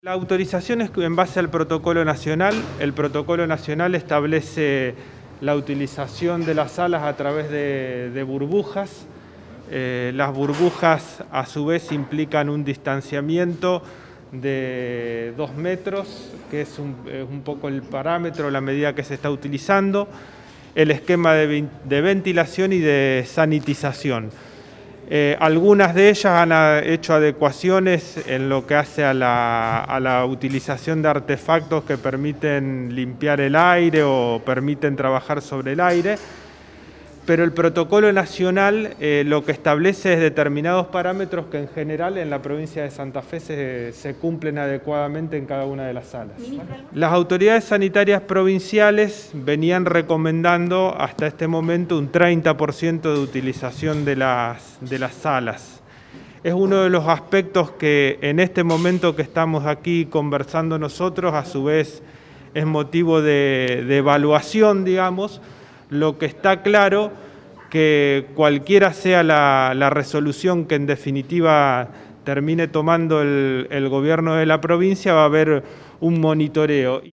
La autorización es en base al protocolo nacional. El protocolo nacional establece la utilización de las salas a través de burbujas. Las burbujas a su vez implican un distanciamiento de 2 metros, que es un poco el parámetro, la medida que se está utilizando, el esquema de ventilación y de sanitización. Algunas de ellas han hecho adecuaciones en lo que hace a la utilización de artefactos que permiten limpiar el aire o permiten trabajar sobre el aire, pero el protocolo nacional lo que establece es determinados parámetros que en general en la provincia de Santa Fe se cumplen adecuadamente en cada una de las salas. Las autoridades sanitarias provinciales venían recomendando hasta este momento un 30% de utilización de las salas. Es uno de los aspectos que en este momento que estamos aquí conversando nosotros, a su vez es motivo de evaluación, digamos. Lo que está claro que cualquiera sea la resolución que en definitiva termine tomando el gobierno de la provincia, va a haber un monitoreo.